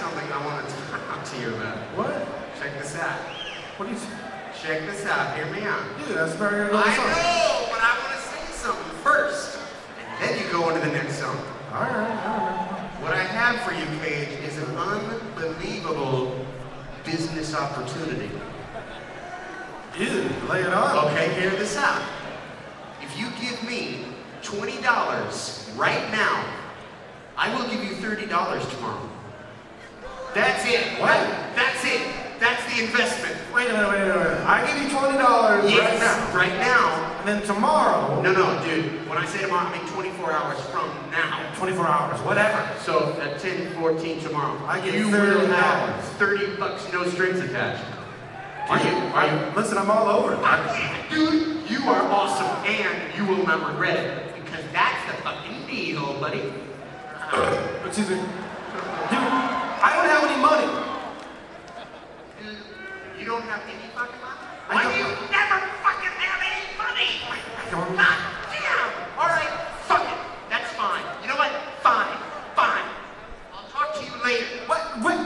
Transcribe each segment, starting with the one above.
something I want to talk to you about. What? Check this out. What do you... Check this out. Hear me out. Dude, that's very good. I know, but I want to say something first. And then you go into the next song. All right. What I have for you, Cage, is an unbelievable business opportunity. Dude, lay it on. Okay, hear this out. If you give me $20 right now, I will give you $30 tomorrow. That's it. What? That's it. That's the investment. Wait a minute. I give you $20 Yes, right now. right now. And then tomorrow... No, dude. When I say tomorrow, I mean 24 hours from now. 24 hours, whatever. So at 10:14 tomorrow, I get you $30. will have $30, no strings attached. Are you? Listen, I'm all over it. Dude, you are awesome, and you will not regret it. Because that's the fucking deal, buddy. Excuse me. Dude, I don't have any money. You don't have any fucking money? Why do you never fucking have any money? God damn! Alright, fuck it. That's fine. You know what? Fine. I'll talk to you later. What?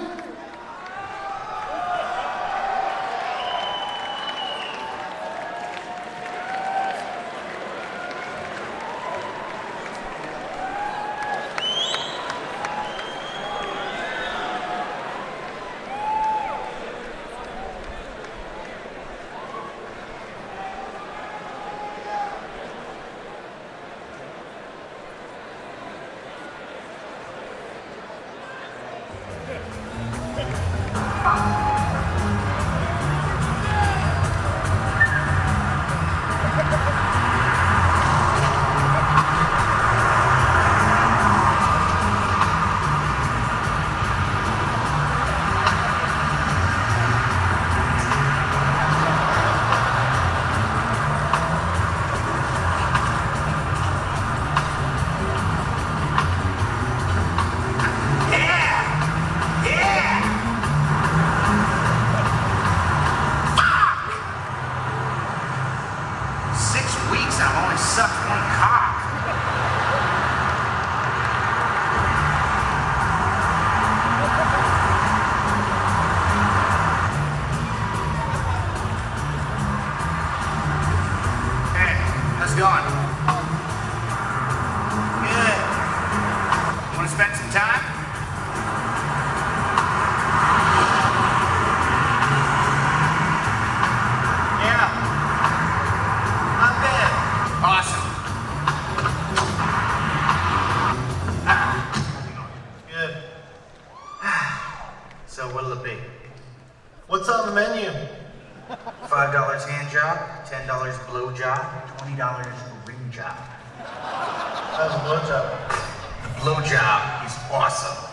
What's on the menu? $5 hand job, $10 blow job, $20 ring job. How's the blow job? The blow job is awesome.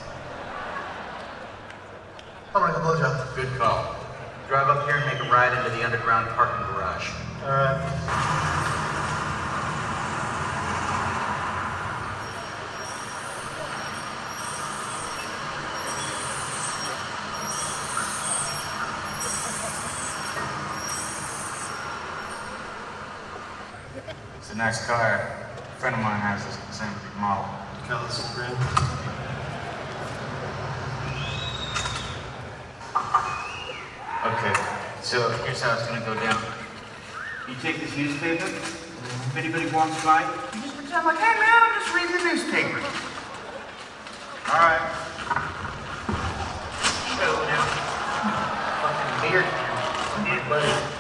I'm gonna go blow job. Good call. Drive up here and make a ride into the underground parking garage. All right. It's a nice car. A friend of mine has this same model. Got this brand. Okay, so here's how it's gonna go down. You take this newspaper. If anybody walks by, you just pretend like, hey man, I'm just reading the newspaper. All right. Show now. Fucking beard. Yeah, buddy.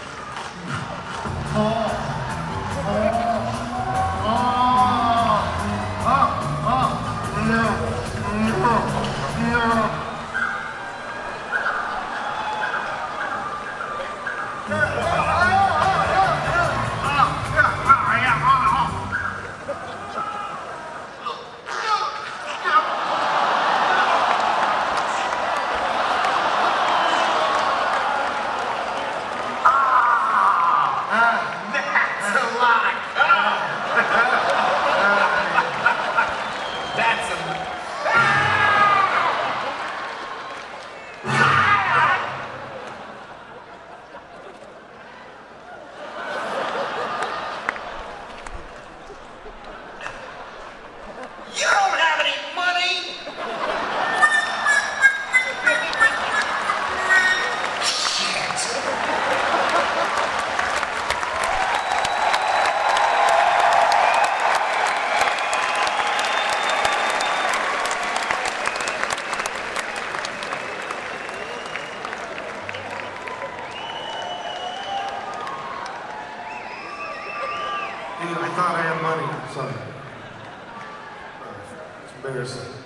I thought I had money. Sorry. It's embarrassing.